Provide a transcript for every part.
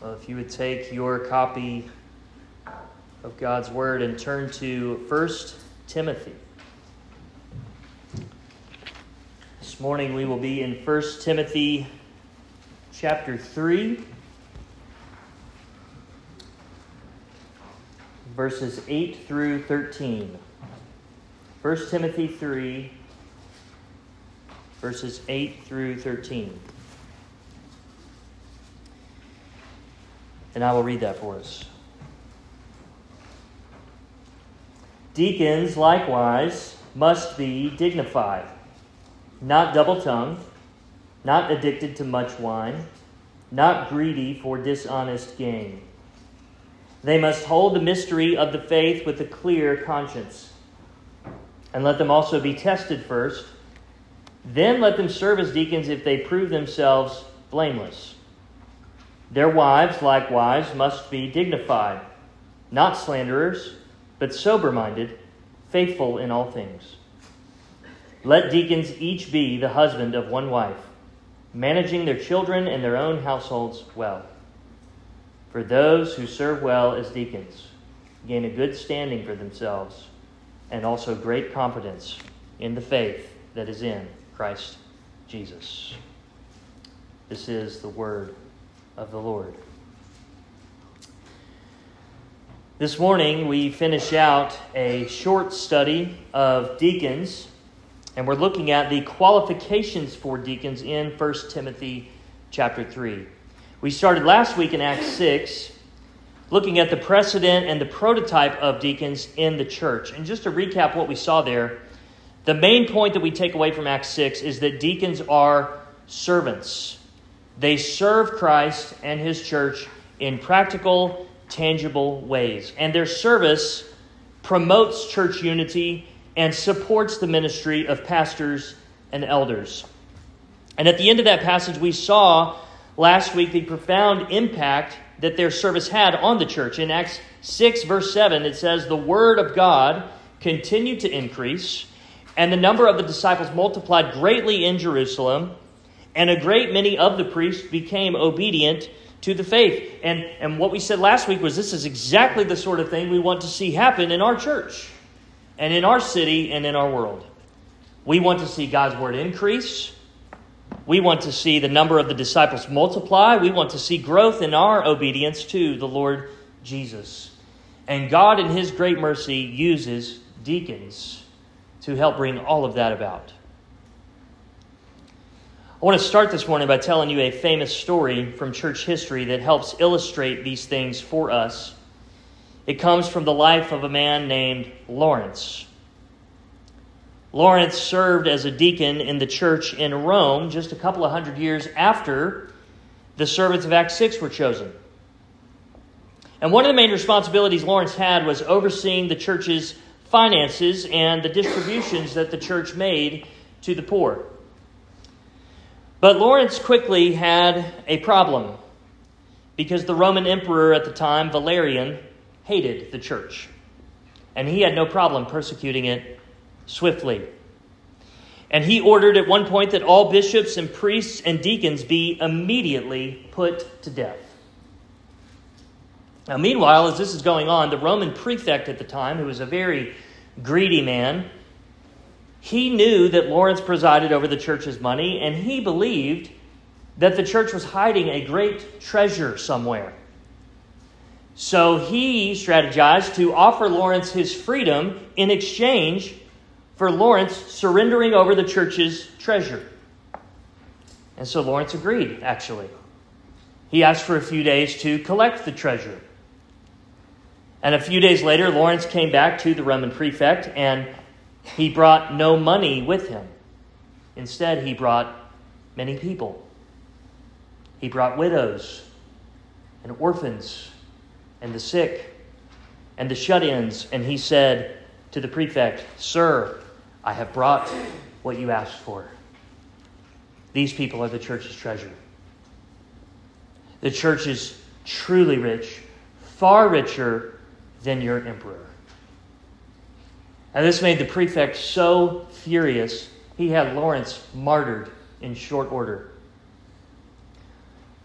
If you would take your copy of God's Word and turn to 1 Timothy. This morning we will be in 1 Timothy chapter 3, verses 8 through 13. 1 Timothy 3, verses 8 through 13. And I will read that for us. Deacons, likewise, must be dignified, not double-tongued, not addicted to much wine, not greedy for dishonest gain. They must hold the mystery of the faith with a clear conscience. And let them also be tested first. Then let them serve as deacons if they prove themselves blameless. Their wives, likewise, must be dignified, not slanderers, but sober-minded, faithful in all things. Let deacons each be the husband of one wife, managing their children and their own households well. For those who serve well as deacons gain a good standing for themselves and also great confidence in the faith that is in Christ Jesus. This is the word of the Lord. This morning we finish out a short study of deacons, and we're looking at the qualifications for deacons in 1 Timothy chapter 3. We started last week in Acts 6, looking at the precedent and the prototype of deacons in the church. And just to recap what we saw there, the main point that we take away from Acts 6 is that deacons are servants. They serve Christ and His church in practical, tangible ways. And their service promotes church unity and supports the ministry of pastors and elders. And at the end of that passage, we saw last week the profound impact that their service had on the church. In Acts 6, verse 7, it says, "The word of God continued to increase, and the number of the disciples multiplied greatly in Jerusalem, and a great many of the priests became obedient to the faith." And what we said last week was this is exactly the sort of thing we want to see happen in our church and in our city and in our world. We want to see God's word increase. We want to see the number of the disciples multiply. We want to see growth in our obedience to the Lord Jesus. And God in His great mercy uses deacons to help bring all of that about. I want to start this morning by telling you a famous story from church history that helps illustrate these things for us. It comes from the life of a man named Lawrence. Lawrence served as a deacon in the church in Rome just a couple of hundred years after the servants of Acts 6 were chosen. And one of the main responsibilities Lawrence had was overseeing the church's finances and the distributions that the church made to the poor. But Lawrence quickly had a problem because the Roman emperor at the time, Valerian, hated the church. And he had no problem persecuting it swiftly. And he ordered at one point that all bishops and priests and deacons be immediately put to death. Now, meanwhile, as this is going on, the Roman prefect at the time, who was a very greedy man, he knew that Lawrence presided over the church's money, and he believed that the church was hiding a great treasure somewhere. So he strategized to offer Lawrence his freedom in exchange for Lawrence surrendering over the church's treasure. And so Lawrence agreed, actually. He asked for a few days to collect the treasure. And a few days later, Lawrence came back to the Roman prefect, and he brought no money with him. Instead, he brought many people. He brought widows and orphans and the sick and the shut-ins. And he said to the prefect, "Sir, I have brought what you asked for. These people are the church's treasure." The church is truly rich, far richer than your emperor. And this made the prefect so furious, he had Lawrence martyred in short order.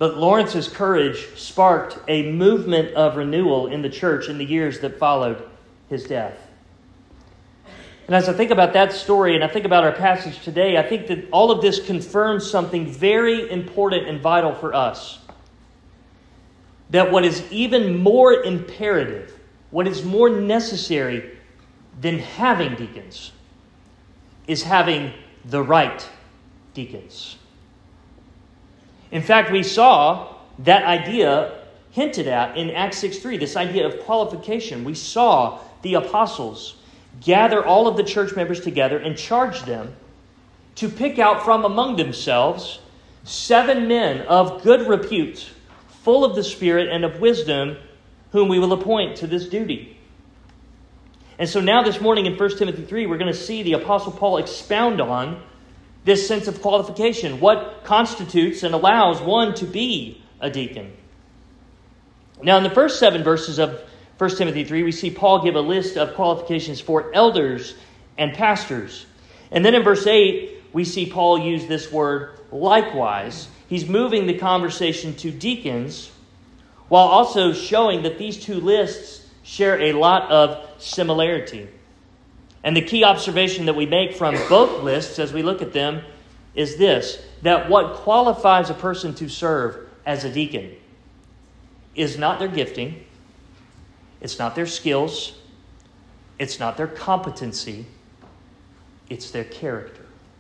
But Lawrence's courage sparked a movement of renewal in the church in the years that followed his death. And as I think about that story and I think about our passage today, I think that all of this confirms something very important and vital for us. That what is even more imperative, what is more necessary than having deacons, is having the right deacons. In fact, we saw that idea hinted at in Acts 6:3, this idea of qualification. We saw the apostles gather all of the church members together and charge them to pick out from among themselves 7 men of good repute, full of the Spirit and of wisdom, whom we will appoint to this duty. And so now this morning in 1 Timothy 3, we're going to see the Apostle Paul expound on this sense of qualification, what constitutes and allows one to be a deacon. Now in the first 7 verses of 1 Timothy 3, we see Paul give a list of qualifications for elders and pastors. And then in verse 8, we see Paul use this word likewise. He's moving the conversation to deacons while also showing that these two lists share a lot of similarity. And the key observation that we make from both lists as we look at them is this, that what qualifies a person to serve as a deacon is not their gifting, it's not their skills, it's not their competency, it's their character.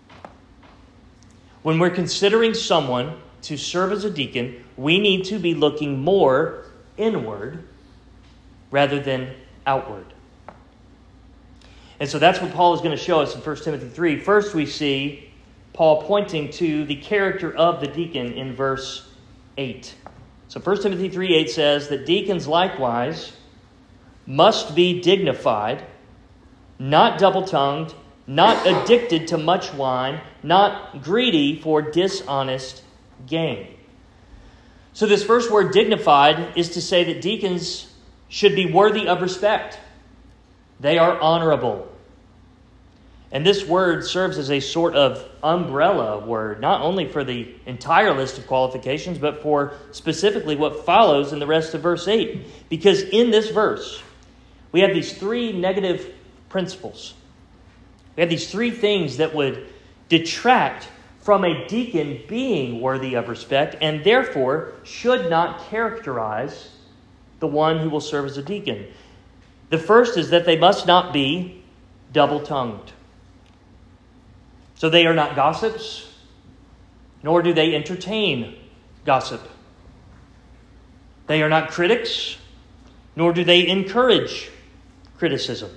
When we're considering someone to serve as a deacon, we need to be looking more inward rather than outward. And so that's what Paul is going to show us in 1 Timothy 3. First, we see Paul pointing to the character of the deacon in verse 8. So 1 Timothy 3:8 says that deacons likewise must be dignified, not double-tongued, not addicted to much wine, not greedy for dishonest gain. So this first word, dignified, is to say that deacons should be worthy of respect. They are honorable. And this word serves as a sort of umbrella word, not only for the entire list of qualifications, but for specifically what follows in the rest of verse 8. Because in this verse, we have these 3 negative principles. We have these 3 things that would detract from a deacon being worthy of respect and therefore should not characterize the one who will serve as a deacon. The first is that they must not be double-tongued. So they are not gossips, nor do they entertain gossip. They are not critics, nor do they encourage criticism.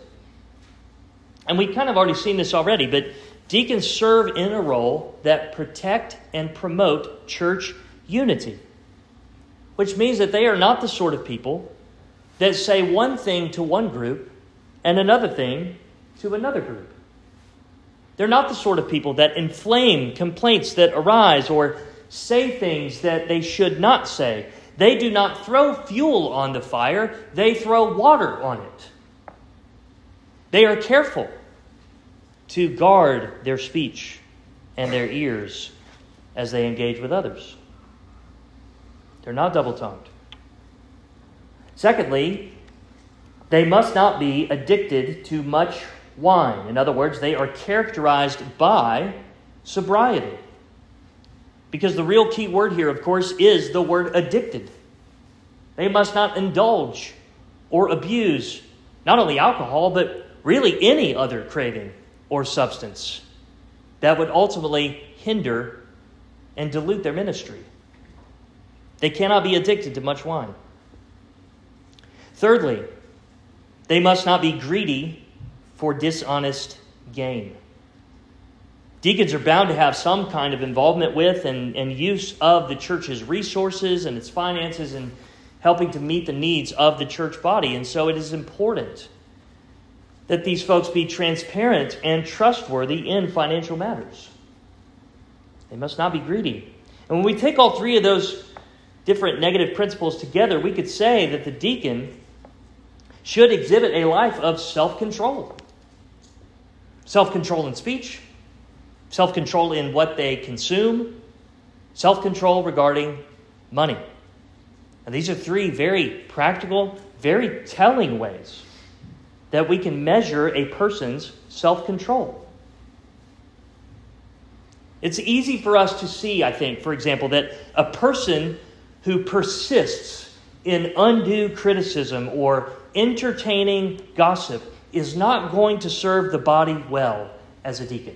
And we've kind of already seen this already, but deacons serve in a role that protect and promote church unity, which means that they are not the sort of people that say one thing to one group and another thing to another group. They're not the sort of people that inflame complaints that arise or say things that they should not say. They do not throw fuel on the fire, they throw water on it. They are careful to guard their speech and their ears as they engage with others. They're not double-tongued. Secondly, they must not be addicted to much wine. In other words, they are characterized by sobriety. Because the real key word here, of course, is the word addicted. They must not indulge or abuse not only alcohol, but really any other craving or substance that would ultimately hinder and dilute their ministry. They cannot be addicted to much wine. Thirdly, they must not be greedy for dishonest gain. Deacons are bound to have some kind of involvement with and use of the church's resources and its finances in helping to meet the needs of the church body. And so it is important that these folks be transparent and trustworthy in financial matters. They must not be greedy. And when we take all 3 of those different negative principles together, we could say that the deacon should exhibit a life of self-control. Self-control in speech, self-control in what they consume, self-control regarding money. And these are three very practical, very telling ways that we can measure a person's self-control. It's easy for us to see, I think, for example, that a person who persists in undue criticism or entertaining gossip is not going to serve the body well as a deacon.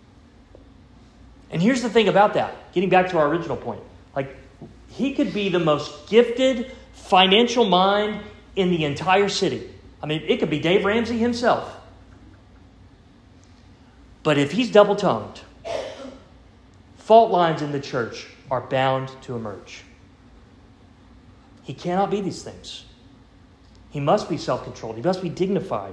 And here's the thing about that, getting back to our original point. Like, he could be the most gifted financial mind in the entire city. I mean, it could be Dave Ramsey himself. But if he's double-tongued, fault lines in the church are bound to emerge. He cannot be these things. He must be self-controlled. He must be dignified.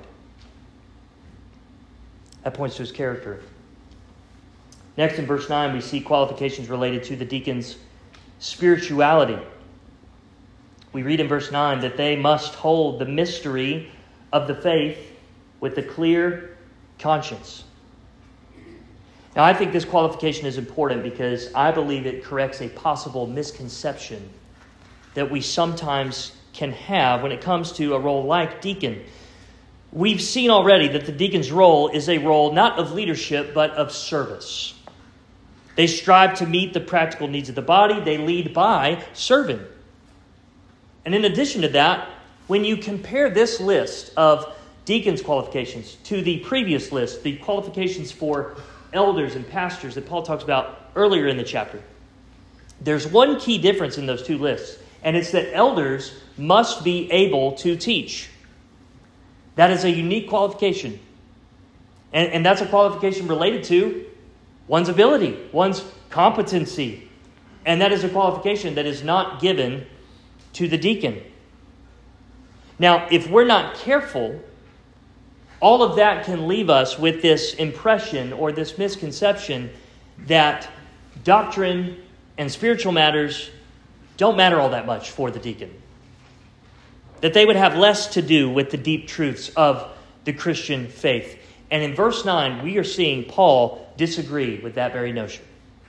That points to his character. Next, in verse 9, we see qualifications related to the deacon's spirituality. We read in verse 9 that they must hold the mystery of the faith with a clear conscience. Now, I think this qualification is important because I believe it corrects a possible misconception that we sometimes can have when it comes to a role like deacon. We've seen already that the deacon's role is a role not of leadership, but of service. They strive to meet the practical needs of the body. They lead by serving. And in addition to that, when you compare this list of deacons' qualifications to the previous list, the qualifications for elders and pastors that Paul talks about earlier in the chapter, there's one key difference in those two lists, and it's that elders must be able to teach. That is a unique qualification. And that's a qualification related to one's ability, one's competency. And that is a qualification that is not given to the deacon. Now, if we're not careful, all of that can leave us with this impression or this misconception that doctrine and spiritual matters don't matter all that much for the deacon. That they would have less to do with the deep truths of the Christian faith. And in verse 9, we are seeing Paul disagree with that very notion.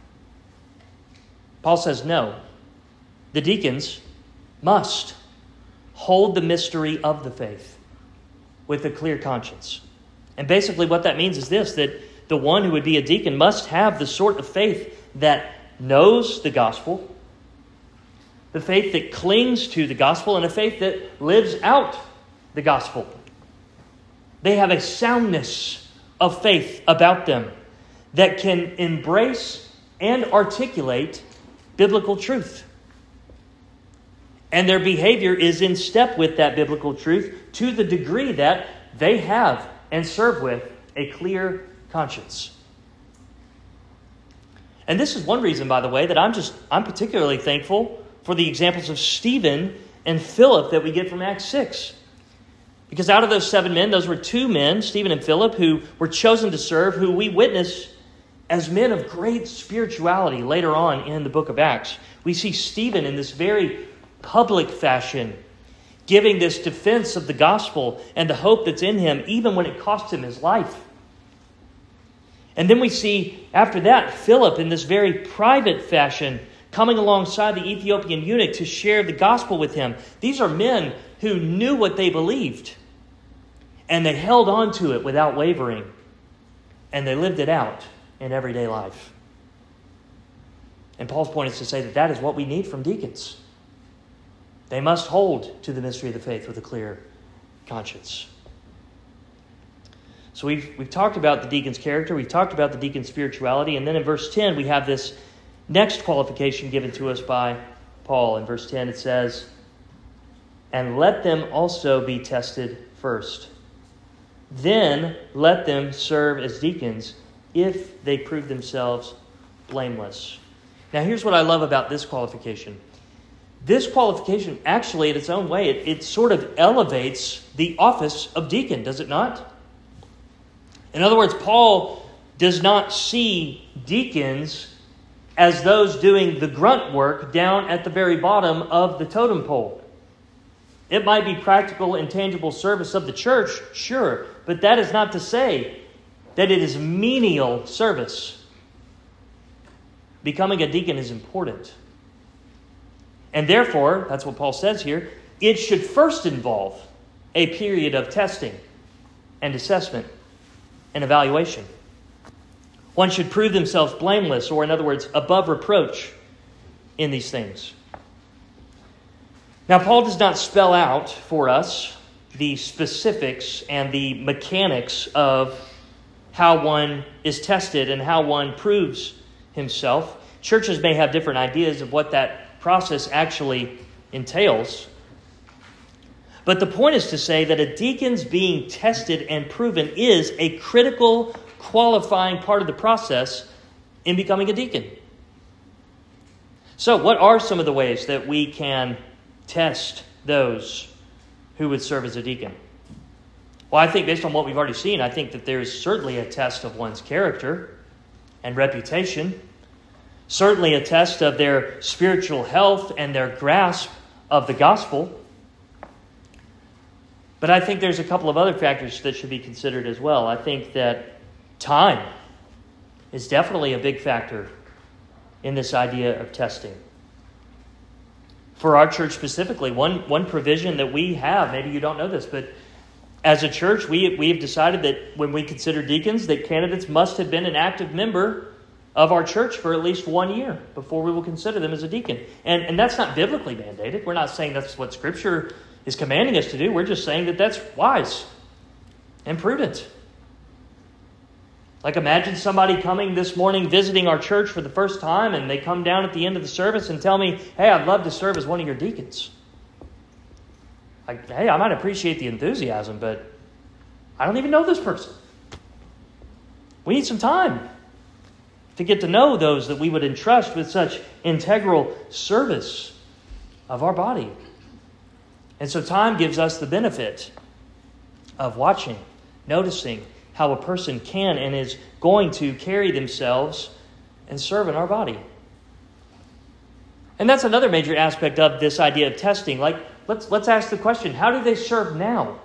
Paul says, no, the deacons must hold the mystery of the faith with a clear conscience. And basically what that means is this, that the one who would be a deacon must have the sort of faith that knows the gospel, the faith that clings to the gospel, and a faith that lives out the gospel. They have a soundness of faith about them that can embrace and articulate biblical truth. And their behavior is in step with that biblical truth to the degree that they have and serve with a clear conscience. And this is one reason, by the way, that I'm particularly thankful for the examples of Stephen and Philip that we get from Acts 6. Because out of those 7 men, those were 2 men, Stephen and Philip, who were chosen to serve, who we witness as men of great spirituality later on in the book of Acts. We see Stephen in this very public fashion, giving this defense of the gospel and the hope that's in him, even when it cost him his life. And then we see, after that, Philip in this very private fashion, coming alongside the Ethiopian eunuch to share the gospel with him. These are men who knew what they believed, and they held on to it without wavering, and they lived it out in everyday life. And Paul's point is to say that that is what we need from deacons. They must hold to the mystery of the faith with a clear conscience. So we've talked about the deacon's character, we've talked about the deacon's spirituality, and then in verse 10 we have this next qualification given to us by Paul. In verse 10 it says, "And let them also be tested first. Then let them serve as deacons if they prove themselves blameless." Now here's what I love about this qualification. This qualification actually, in its own way, it sort of elevates the office of deacon, does it not? In other words, Paul does not see deacons as those doing the grunt work down at the very bottom of the totem pole. It might be practical and tangible service of the church, sure, but that is not to say that it is menial service. Becoming a deacon is important. And therefore, that's what Paul says here, it should first involve a period of testing and assessment and evaluation. One should prove themselves blameless, or in other words, above reproach in these things. Now, Paul does not spell out for us the specifics and the mechanics of how one is tested and how one proves himself. Churches may have different ideas of what that process actually entails. But the point is to say that a deacon's being tested and proven is a critical, qualifying part of the process in becoming a deacon. So, what are some of the ways that we can test those who would serve as a deacon? Well, I think based on what we've already seen, I think that there's certainly a test of one's character and reputation. Certainly a test of their spiritual health and their grasp of the gospel. But I think there's a couple of other factors that should be considered as well. I think that time is definitely a big factor in this idea of testing. For our church specifically, one provision that we have, maybe you don't know this, but as a church, we have decided that when we consider deacons, that candidates must have been an active member of our church for at least 1 year before we will consider them as a deacon. And that's not biblically mandated. We're not saying that's what Scripture is commanding us to do. We're just saying that that's wise and prudent. Like imagine somebody coming this morning visiting our church for the first time, and they come down at the end of the service and tell me, hey, I'd love to serve as one of your deacons. Like, hey, I might appreciate the enthusiasm, but I don't even know this person. We need some time to get to know those that we would entrust with such integral service of our body. And so time gives us the benefit of watching, noticing how a person can and is going to carry themselves and serve in our body. And that's another major aspect of this idea of testing. Like, let's ask the question, how do they serve now?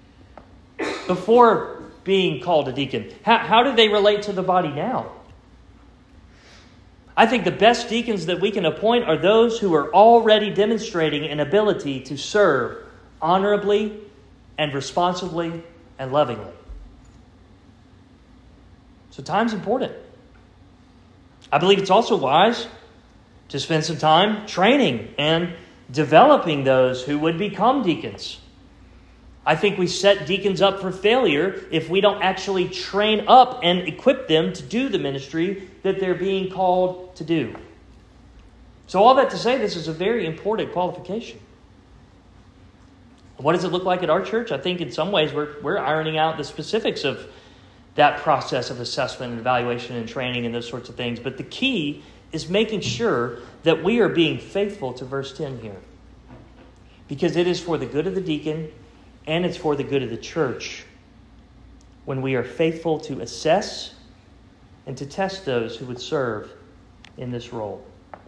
Before being called a deacon, how do they relate to the body now? I think the best deacons that we can appoint are those who are already demonstrating an ability to serve honorably and responsibly and lovingly. So time's important. I believe it's also wise to spend some time training and developing those who would become deacons. I think we set deacons up for failure if we don't actually train up and equip them to do the ministry that they're being called to do. So all that to say, this is a very important qualification. What does it look like at our church? I think in some ways we're ironing out the specifics of that process of assessment and evaluation and training and those sorts of things. But the key is making sure that we are being faithful to verse 10 here. Because it is for the good of the deacon and it's for the good of the church when we are faithful to assess and to test those who would serve in this role.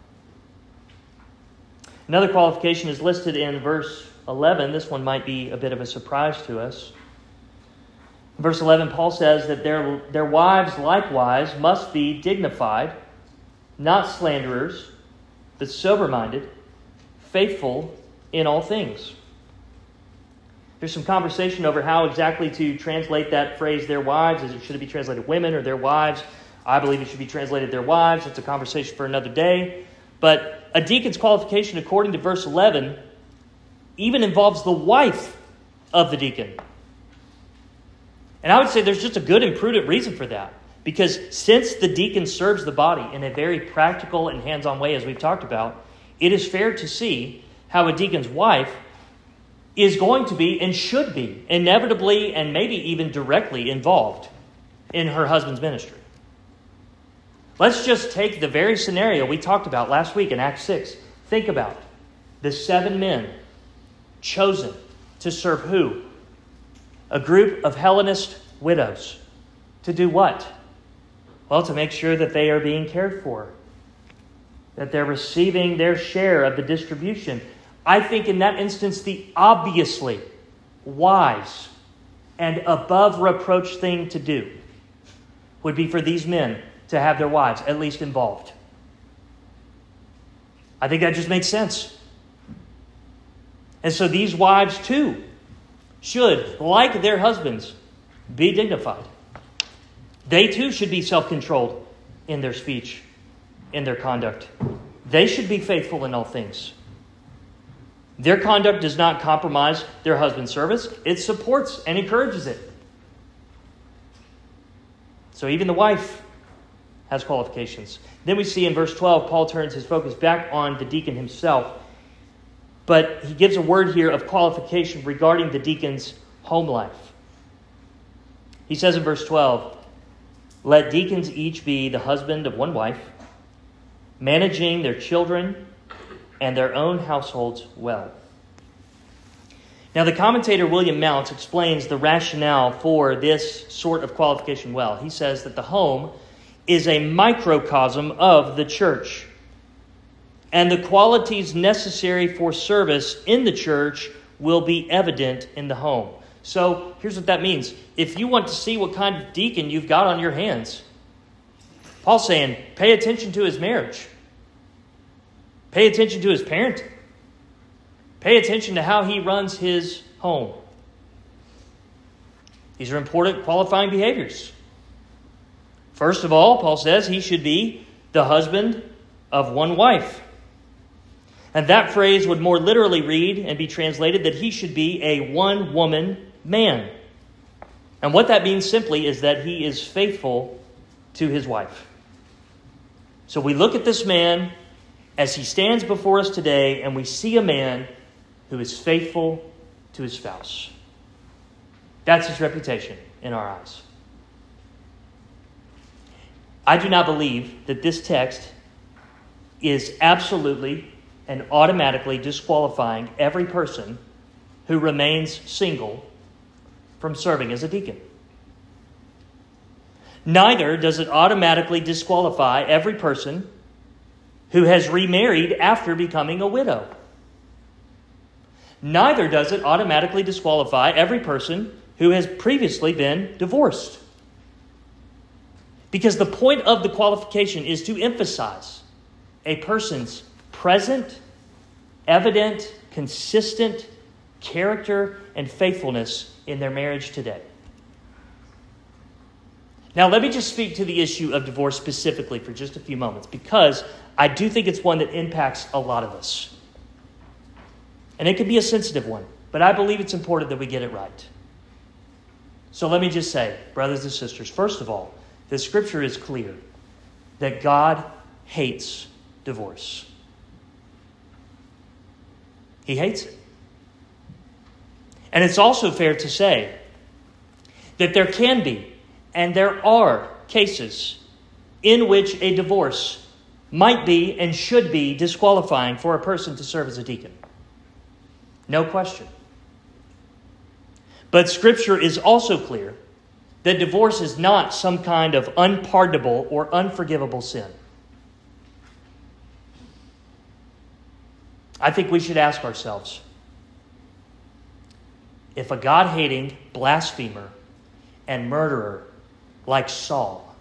Another qualification is listed in verse 11. This one might be a bit of a surprise to us. In verse 11, Paul says that their wives likewise must be dignified, not slanderers, but sober-minded, faithful in all things. There's some conversation over how exactly to translate that phrase, their wives. Should it be translated women or their wives? I believe it should be translated their wives. It's a conversation for another day. But a deacon's qualification, according to verse 11, even involves the wife of the deacon. And I would say there's just a good and prudent reason for that. Because since the deacon serves the body in a very practical and hands-on way, as we've talked about, it is fair to see how a deacon's wife is going to be and should be inevitably and maybe even directly involved in her husband's ministry. Let's just take the very scenario we talked about last week in Acts 6. Think about the 7 men chosen to serve who? A group of Hellenist widows. To do what? Well, to make sure that they are being cared for, that they're receiving their share of the distribution. I think in that instance, the obviously wise and above reproach thing to do would be for these men to have their wives at least involved. I think that just makes sense. And so these wives too should, like their husbands, be dignified. They too should be self-controlled in their speech, in their conduct. They should be faithful in all things. Their conduct does not compromise their husband's service. It supports and encourages it. So even the wife has qualifications. Then we see in verse 12, Paul turns his focus back on the deacon himself. But he gives a word here of qualification regarding the deacon's home life. He says in verse 12, "Let deacons each be the husband of one wife, managing their children and their own households well." Now, the commentator William Mounce explains the rationale for this sort of qualification well. He says that the home is a microcosm of the church, and the qualities necessary for service in the church will be evident in the home. So, here's what that means. If you want to see what kind of deacon you've got on your hands, Paul's saying, pay attention to his marriage. Pay attention to his parenting. Pay attention to how he runs his home. These are important qualifying behaviors. First of all, Paul says he should be the husband of one wife. And that phrase would more literally read and be translated that he should be a one-woman man. And what that means simply is that he is faithful to his wife. So we look at this man as he stands before us today, and we see a man who is faithful to his spouse. That's his reputation in our eyes. I do not believe that this text is absolutely and automatically disqualifying every person who remains single from serving as a deacon. Neither does it automatically disqualify every person who has remarried after becoming a widow. Neither does it automatically disqualify every person who has previously been divorced. Because the point of the qualification is to emphasize a person's present, evident, consistent character and faithfulness in their marriage today. Now, let me just speak to the issue of divorce specifically for just a few moments, because I do think it's one that impacts a lot of us. And it can be a sensitive one, but I believe it's important that we get it right. So let me just say, brothers and sisters, first of all, the Scripture is clear that God hates divorce. He hates it. And it's also fair to say that there can be, and there are, cases in which a divorce might be and should be disqualifying for a person to serve as a deacon. No question. But Scripture is also clear that divorce is not some kind of unpardonable or unforgivable sin. I think we should ask ourselves, if a God-hating blasphemer and murderer like Saul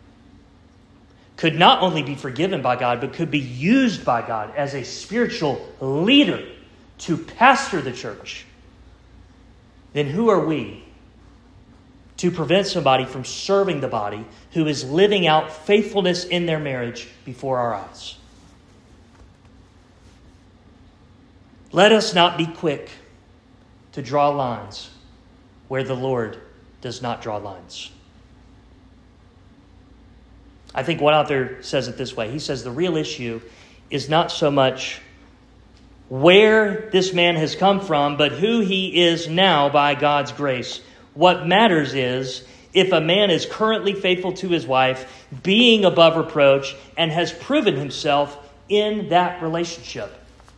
could not only be forgiven by God, but could be used by God as a spiritual leader to pastor the church, then who are we to prevent somebody from serving the body who is living out faithfulness in their marriage before our eyes? Let us not be quick to draw lines where the Lord does not draw lines. I think one author says it this way. He says the real issue is not so much where this man has come from, but who he is now by God's grace. What matters is if a man is currently faithful to his wife, being above reproach, and has proven himself in that relationship.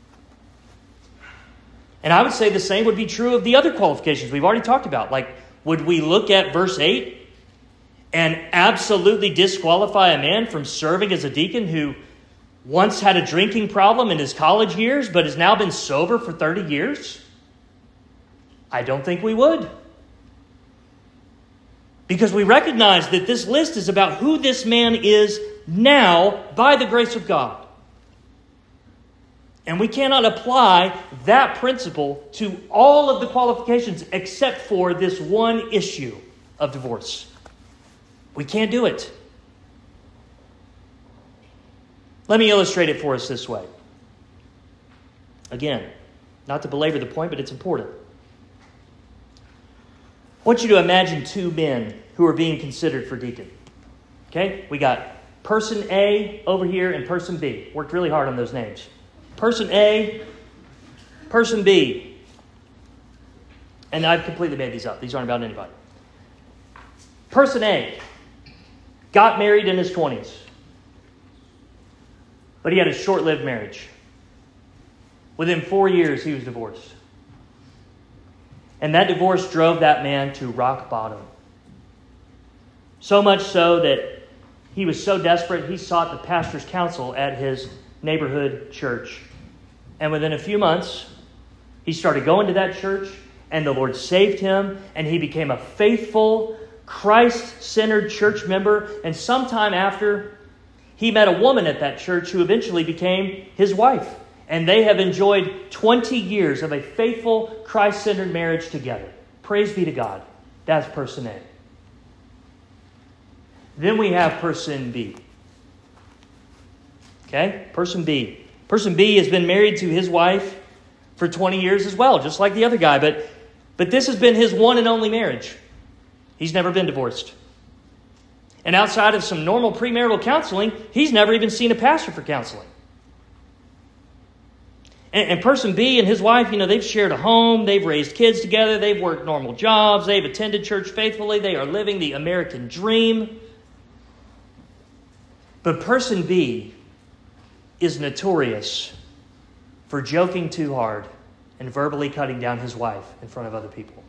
And I would say the same would be true of the other qualifications we've already talked about. Like, would we look at verse 8 and absolutely disqualify a man from serving as a deacon who once had a drinking problem in his college years, but has now been sober for 30 years? I don't think we would. Because we recognize that this list is about who this man is now by the grace of God. And we cannot apply that principle to all of the qualifications except for this one issue of divorce. We can't do it. Let me illustrate it for us this way. Again, not to belabor the point, but it's important. I want you to imagine two men who are being considered for deacon. Okay? We got person A over here and person B. Worked really hard on those names. Person A, person B. And I've completely made these up. These aren't about anybody. Person A got married in his 20s. But he had a short-lived marriage. Within 4 years, he was divorced. And that divorce drove that man to rock bottom. So much so that he was so desperate, he sought the pastor's counsel at his neighborhood church. And within a few months, he started going to that church, and the Lord saved him, and he became a faithful, Christ-centered church member. And sometime after, he met a woman at that church who eventually became his wife. And they have enjoyed 20 years of a faithful, Christ-centered marriage together. Praise be to God. That's person A. Then we have person B. Okay? Person B. Person B has been married to his wife for 20 years as well, just like the other guy. But this has been his one and only marriage. He's never been divorced. And outside of some normal premarital counseling, he's never even seen a pastor for counseling. And person B and his wife, they've shared a home, they've raised kids together, they've worked normal jobs, they've attended church faithfully, they are living the American dream. But person B is notorious for joking too hard and verbally cutting down his wife in front of other people.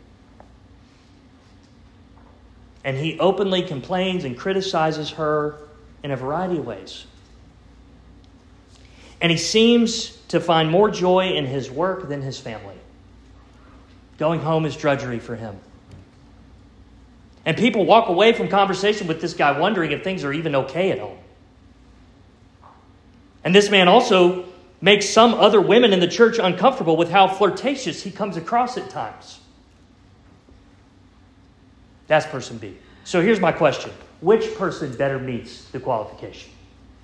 And he openly complains and criticizes her in a variety of ways. And he seems to find more joy in his work than his family. Going home is drudgery for him. And people walk away from conversation with this guy wondering if things are even okay at home. And this man also makes some other women in the church uncomfortable with how flirtatious he comes across at times. That's person B. So here's my question. Which person better meets the qualification?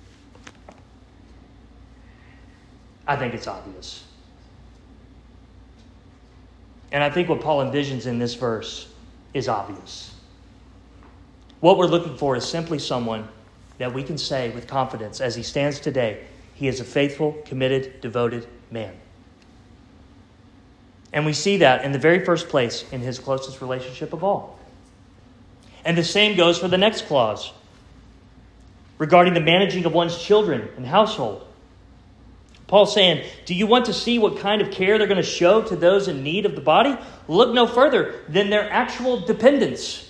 I think it's obvious. And I think what Paul envisions in this verse is obvious. What we're looking for is simply someone that we can say with confidence as he stands today, he is a faithful, committed, devoted man. And we see that in the very first place in his closest relationship of all. And the same goes for the next clause regarding the managing of one's children and household. Paul's saying, do you want to see what kind of care they're going to show to those in need of the body? Look no further than their actual dependents.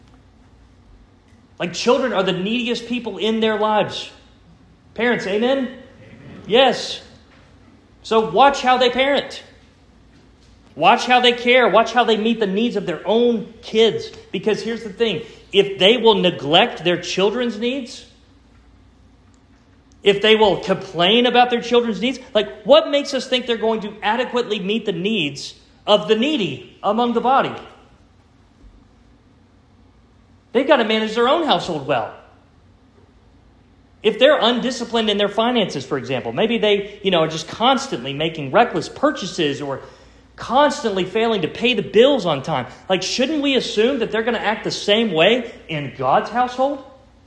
Like children are the neediest people in their lives. Parents, amen? Amen. Yes. So watch how they parent. Watch how they care. Watch how they meet the needs of their own kids. Because here's the thing. If they will neglect their children's needs, if they will complain about their children's needs, like what makes us think they're going to adequately meet the needs of the needy among the body? They've got to manage their own household well. If they're undisciplined in their finances, for example, maybe they, are just constantly making reckless purchases or constantly failing to pay the bills on time. Like, shouldn't we assume that they're going to act the same way in God's household?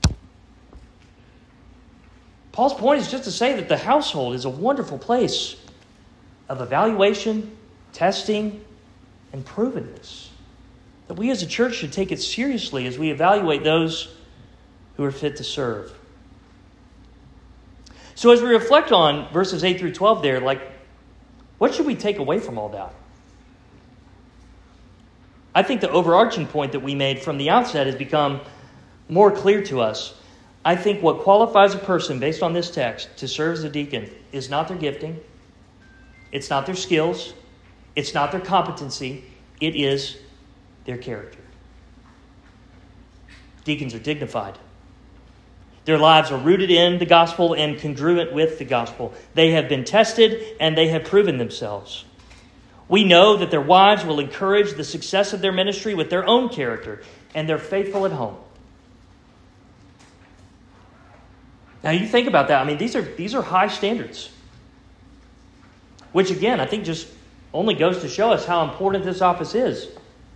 Paul's point is just to say that the household is a wonderful place of evaluation, testing, and provenness. That we as a church should take it seriously as we evaluate those who are fit to serve. So as we reflect on verses 8 through 12 there, what should we take away from all that? I think the overarching point that we made from the outset has become more clear to us. I think what qualifies a person based on this text to serve as a deacon is not their gifting, it's not their skills, it's not their competency, it is their character. Deacons are dignified. Their lives are rooted in the gospel and congruent with the gospel. They have been tested and they have proven themselves. We know that their wives will encourage the success of their ministry with their own character, and they're faithful at home. Now you think about that. I mean, these are high standards. Which again, I think just only goes to show us how important this office is.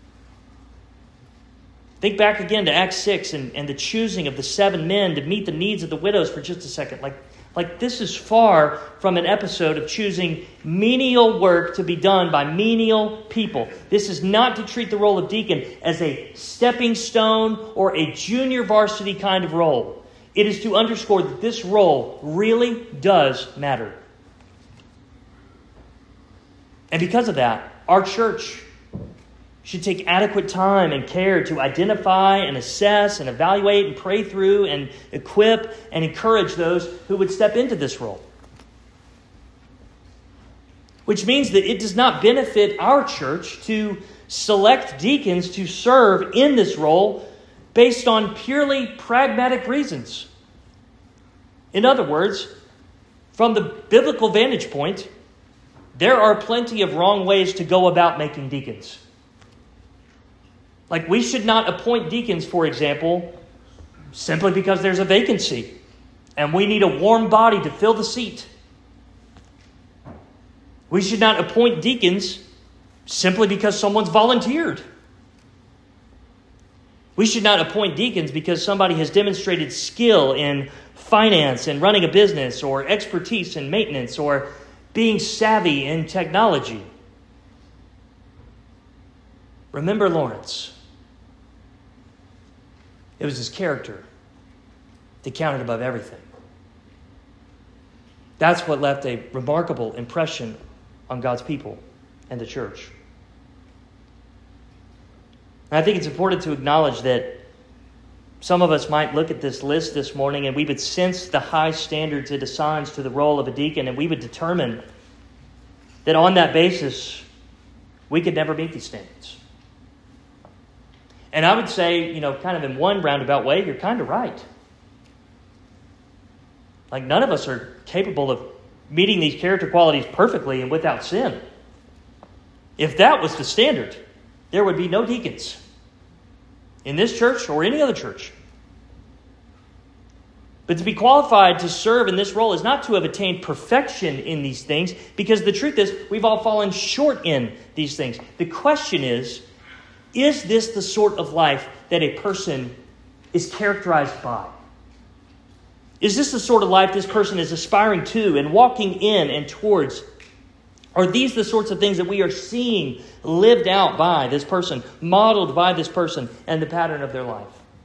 Think back again to Acts 6 and the choosing of the 7 men to meet the needs of the widows for just a second. Like this is far from an episode of choosing menial work to be done by menial people. This is not to treat the role of deacon as a stepping stone or a junior varsity kind of role. It is to underscore that this role really does matter. And because of that, our church should take adequate time and care to identify and assess and evaluate and pray through and equip and encourage those who would step into this role. Which means that it does not benefit our church to select deacons to serve in this role based on purely pragmatic reasons. In other words, from the biblical vantage point, there are plenty of wrong ways to go about making deacons. Like we should not appoint deacons, for example, simply because there's a vacancy and we need a warm body to fill the seat. We should not appoint deacons simply because someone's volunteered. We should not appoint deacons because somebody has demonstrated skill in finance and running a business, or expertise in maintenance, or being savvy in technology. Remember Lawrence. It was his character that counted above everything. That's what left a remarkable impression on God's people and the church. And I think it's important to acknowledge that some of us might look at this list this morning and we would sense the high standards it assigns to the role of a deacon, and we would determine that on that basis, we could never meet these standards. And I would say, kind of in one roundabout way, you're kind of right. Like none of us are capable of meeting these character qualities perfectly and without sin. If that was the standard, there would be no deacons in this church or any other church. But to be qualified to serve in this role is not to have attained perfection in these things, because the truth is we've all fallen short in these things. The question is this the sort of life that a person is characterized by? Is this the sort of life this person is aspiring to and walking in and towards? Are these the sorts of things that we are seeing lived out by this person, modeled by this person, and the pattern of their life?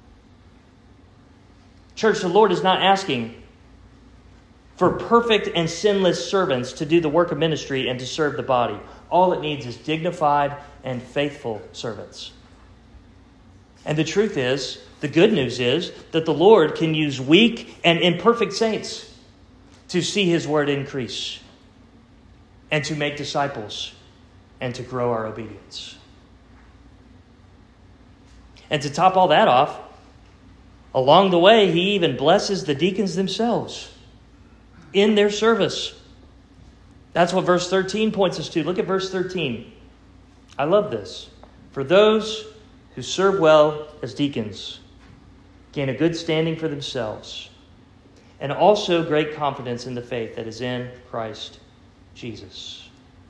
Church, the Lord is not asking for perfect and sinless servants to do the work of ministry and to serve the body. All it needs is dignified and faithful servants. And the truth is, the good news is that the Lord can use weak and imperfect saints to see His word increase and to make disciples and to grow our obedience. And to top all that off, along the way, He even blesses the deacons themselves in their service. That's what verse 13 points us to. Look at verse 13. I love this. For those who serve well as deacons gain a good standing for themselves, and also great confidence in the faith that is in Christ Jesus.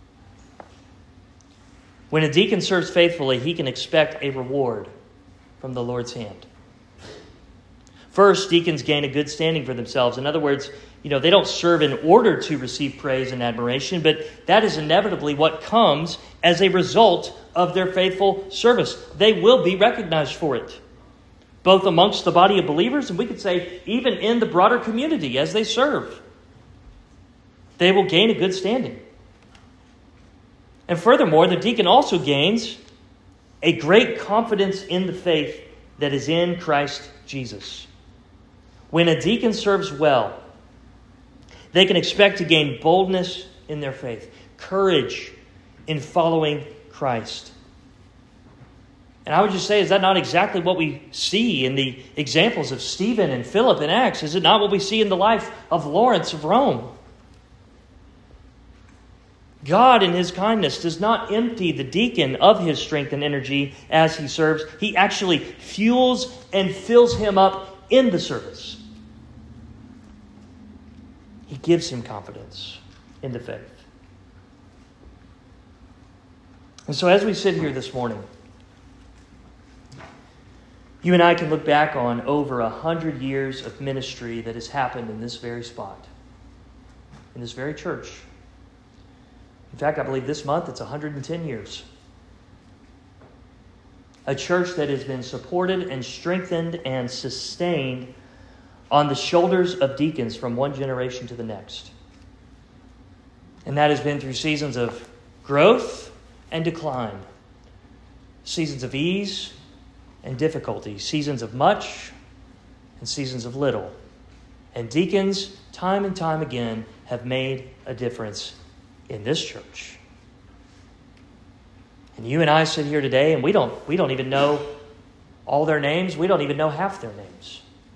When a deacon serves faithfully, he can expect a reward from the Lord's hand. First, deacons gain a good standing for themselves. In other words, they don't serve in order to receive praise and admiration, but that is inevitably what comes as a result of their faithful service. They will be recognized for it, both amongst the body of believers, and we could say even in the broader community as they serve. They will gain a good standing. And furthermore, the deacon also gains a great confidence in the faith that is in Christ Jesus. When a deacon serves well, they can expect to gain boldness in their faith, courage in following Christ. And I would just say, is that not exactly what we see in the examples of Stephen and Philip in Acts? Is it not what we see in the life of Lawrence of Rome? God, in his kindness, does not empty the deacon of his strength and energy as he serves. He actually fuels and fills him up in the service. He gives him confidence in the faith. And so as we sit here this morning, you and I can look back on over 100 years of ministry that has happened in this very spot, in this very church. In fact, I believe this month it's 110 years. A church that has been supported and strengthened and sustained on the shoulders of deacons from one generation to the next. And that has been through seasons of growth and decline, seasons of ease and difficulty, seasons of much and seasons of little. And deacons, time and time again, have made a difference in this church. And you and I sit here today and we don't even know all their names. We don't even know half their names.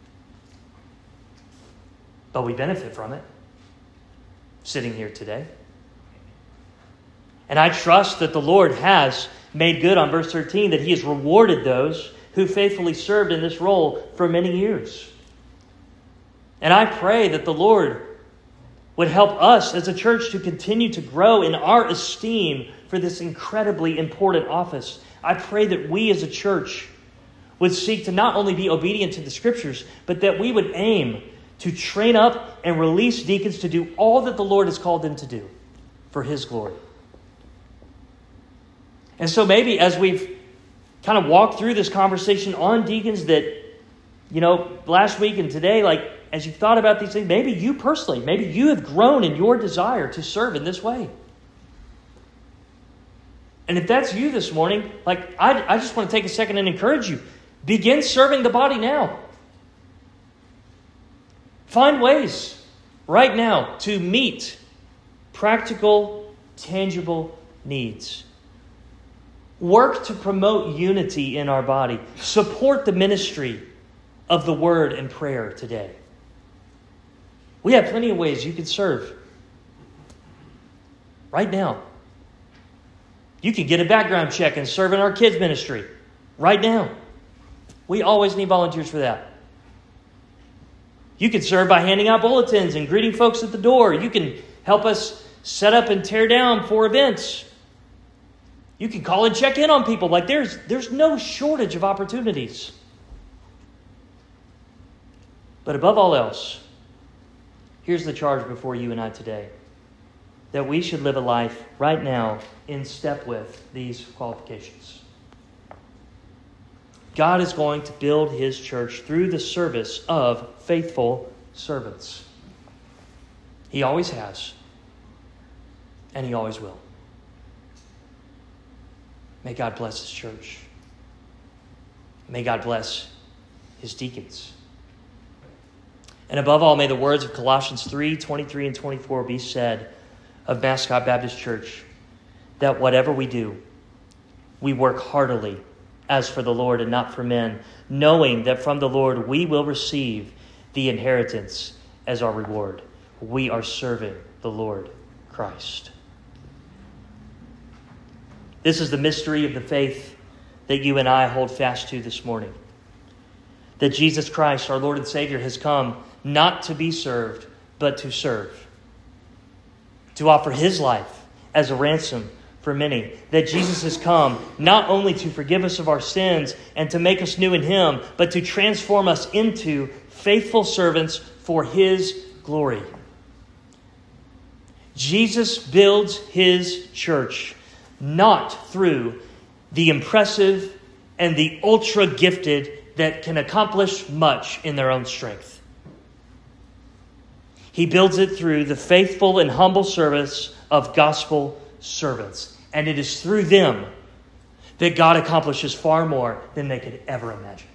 But we benefit from it, sitting here today. And I trust that the Lord has made good on verse 13, that he has rewarded those who faithfully served in this role for many years. And I pray that the Lord would help us as a church to continue to grow in our esteem for this incredibly important office. I pray that we as a church would seek to not only be obedient to the Scriptures, but that we would aim to train up and release deacons to do all that the Lord has called them to do for his glory. And so maybe as we've kind of walked through this conversation on deacons that, last week and today, as you've thought about these things, maybe you personally, maybe you have grown in your desire to serve in this way. And if that's you this morning, I just want to take a second and encourage you. Begin serving the body now. Find ways right now to meet practical, tangible needs. Work to promote unity in our body. Support the ministry of the word and prayer today. We have plenty of ways you can serve. Right now. You can get a background check and serve in our kids' ministry. Right now. We always need volunteers for that. You can serve by handing out bulletins and greeting folks at the door. You can help us set up and tear down for events. You can call and check in on people. There's no shortage of opportunities. But above all else, here's the charge before you and I today. That we should live a life right now in step with these qualifications. God is going to build his church through the service of faithful servants. He always has. And he always will. May God bless his church. May God bless his deacons. And above all, may the words of Colossians 3, 23 and 24 be said of Mascot Baptist Church, that whatever we do, we work heartily as for the Lord and not for men, knowing that from the Lord we will receive the inheritance as our reward. We are serving the Lord Christ. This is the mystery of the faith that you and I hold fast to this morning. That Jesus Christ, our Lord and Savior, has come not to be served, but to serve. To offer his life as a ransom for many. That Jesus has come not only to forgive us of our sins and to make us new in him, but to transform us into faithful servants for his glory. Jesus builds his church not through the impressive and the ultra-gifted that can accomplish much in their own strength. He builds it through the faithful and humble service of gospel servants. And it is through them that God accomplishes far more than they could ever imagine.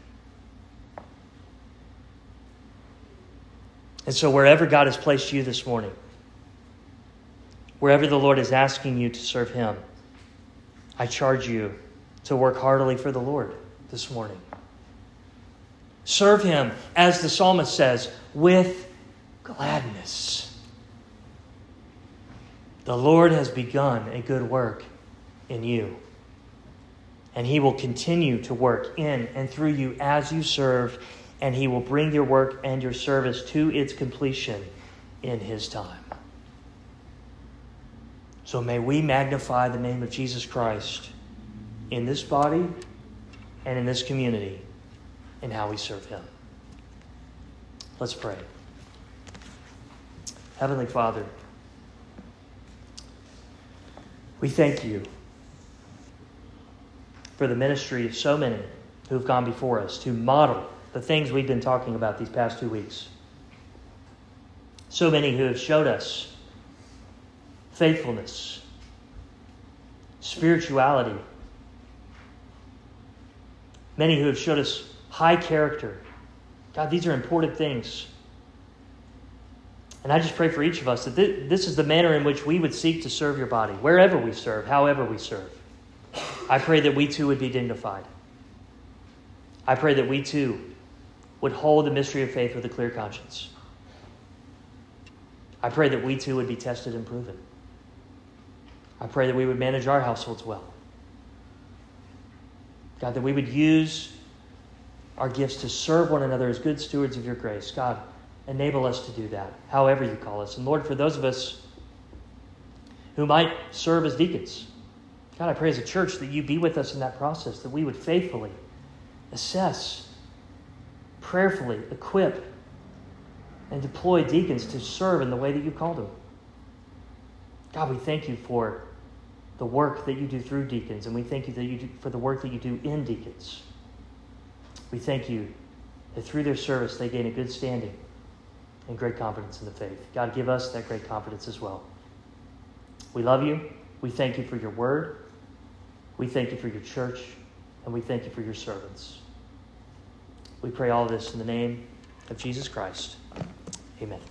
And so wherever God has placed you this morning, wherever the Lord is asking you to serve him, I charge you to work heartily for the Lord this morning. Serve Him, as the psalmist says, with gladness. The Lord has begun a good work in you, and He will continue to work in and through you as you serve, and He will bring your work and your service to its completion in His time. So may we magnify the name of Jesus Christ in this body and in this community in how we serve Him. Let's pray. Heavenly Father, we thank You for the ministry of so many who have gone before us to model the things we've been talking about these past 2 weeks. So many who have showed us faithfulness, spirituality. Many who have showed us high character. God, these are important things. And I just pray for each of us that this is the manner in which we would seek to serve Your body, wherever we serve, however we serve. I pray that we too would be dignified. I pray that we too would hold the mystery of faith with a clear conscience. I pray that we too would be tested and proven. I pray that we would manage our households well. God, that we would use our gifts to serve one another as good stewards of Your grace. God, enable us to do that, however You call us. And Lord, for those of us who might serve as deacons, God, I pray as a church that You be with us in that process, that we would faithfully assess, prayerfully equip, and deploy deacons to serve in the way that You called them. God, we thank You for the work that You do through deacons, and we thank You for the work that You do in deacons. We thank You that through their service they gain a good standing and great confidence in the faith. God, give us that great confidence as well. We love You. We thank You for Your word. We thank You for Your church, and we thank You for Your servants. We pray all this in the name of Jesus Christ. Amen.